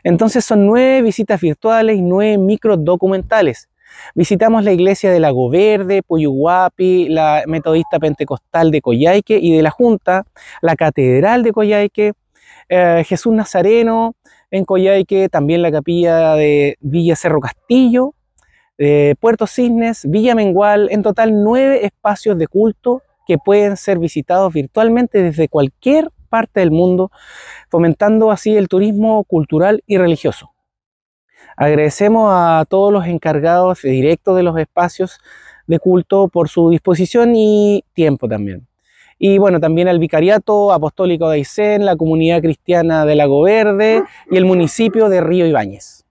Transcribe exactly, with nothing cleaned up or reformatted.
Entonces son nueve visitas virtuales y nueve micro documentales. Visitamos la iglesia de Lago Verde, Puyuhuapi, la Metodista Pentecostal de Coyhaique y de la Junta, la Catedral de Coyhaique, eh, Jesús Nazareno en Coyhaique, también la capilla de Villa Cerro Castillo, eh, Puerto Cisnes, Villa Mengual, en total nueve espacios de culto que pueden ser visitados virtualmente desde cualquier parte del mundo, fomentando así el turismo cultural y religioso. Agradecemos a todos los encargados directos de los espacios de culto por su disposición y tiempo también. Y bueno, también al Vicariato Apostólico de Aysén, la Comunidad Cristiana de Lago Verde y el municipio de Río Ibáñez.